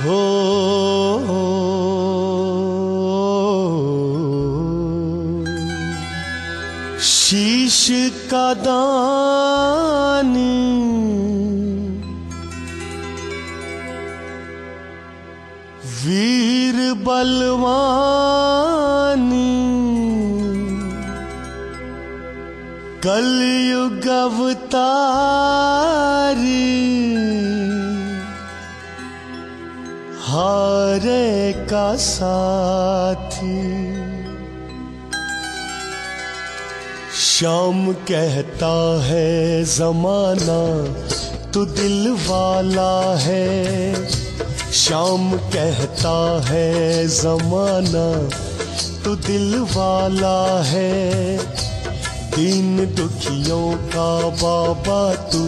हो शीश का दानी वीर बलवानी कलयुग अवतारी हारे का साथी। शाम कहता है जमाना तू दिल वाला है, शाम कहता है जमाना तू दिल वाला है, दीन दुखियों का बाबा तू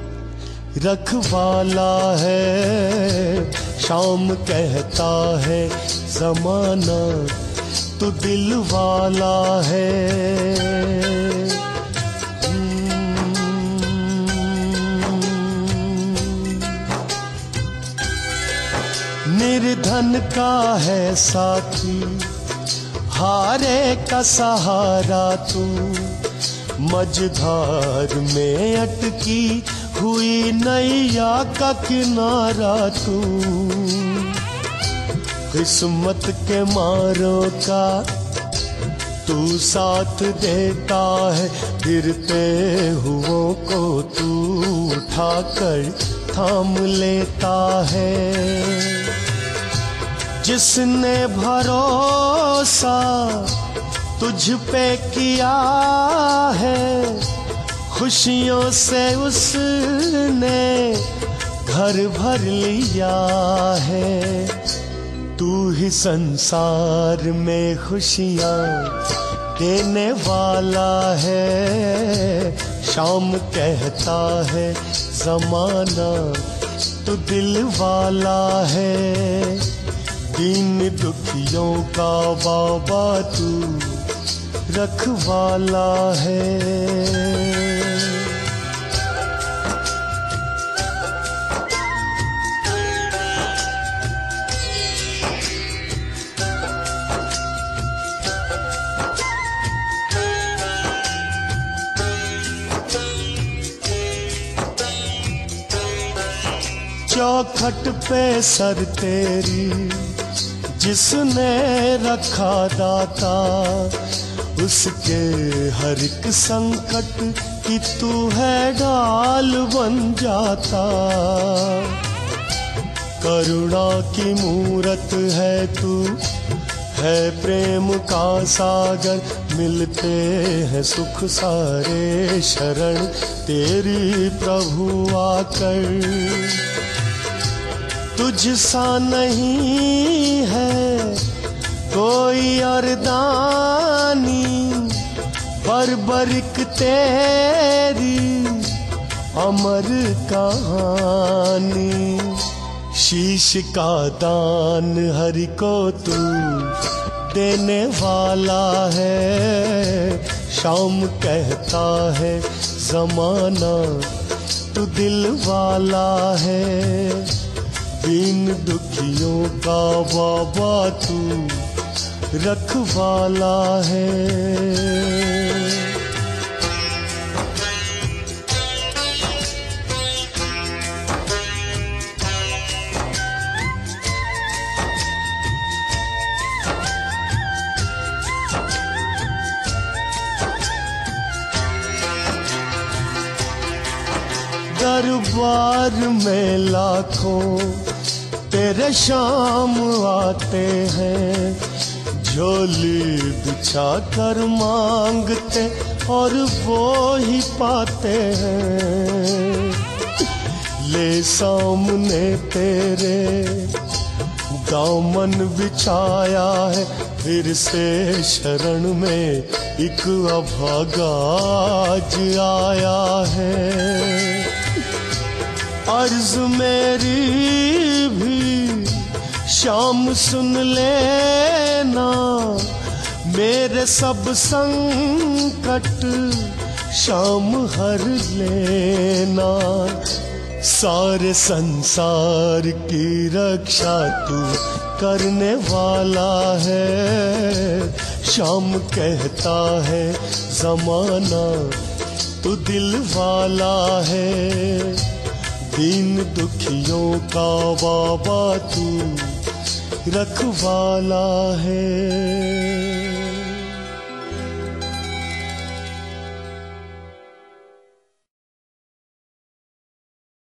रखवाला है। शाम कहता है जमाना तू दिल वाला है। निर्धन का है साथी हारे का सहारा तू, मझधार में अटकी हुई नैया का किनारा तू। किस्मत के मारों का तू साथ देता है, गिरते हुओं को तू उठाकर थाम लेता है। जिसने भरोसा तुझ पे किया है, खुशियों से उसने घर भर लिया है। तू ही संसार में खुशियाँ देने वाला है। शाम कहता है जमाना तू दिल वाला है, दीन दुखियों का बाबा तू रखवाला है। चौखट पे सर तेरी जिसने रखा दाता, उसके हर एक संकट की तू है ढाल बन जाता। करुणा की मूरत है तू, है प्रेम का सागर, मिलते हैं सुख सारे शरण तेरी प्रभु आकर। तुझ सा नहीं है कोई अरदानी, बर्बरिक तेरी अमर कहानी। शीश का दान हरि को तू देने वाला है। शाम कहता है जमाना तू दिल वाला है, दीन दुखियों का बाबा तू रखवाला है। दरबार में लाखों तेरे शाम आते हैं, झोली बिछा कर मांगते और वो ही पाते हैं। ले सामने तेरे दामन बिछाया है, फिर से शरण में एक अभागा आज आया है। अर्ज मेरी भी शाम सुन लेना, मेरे सब संकट शाम हर लेना। सारे संसार की रक्षा तू करने वाला है। शाम कहता है जमाना तू दिल वाला है। दीन दुखियों का बाबा तू रखवाला है।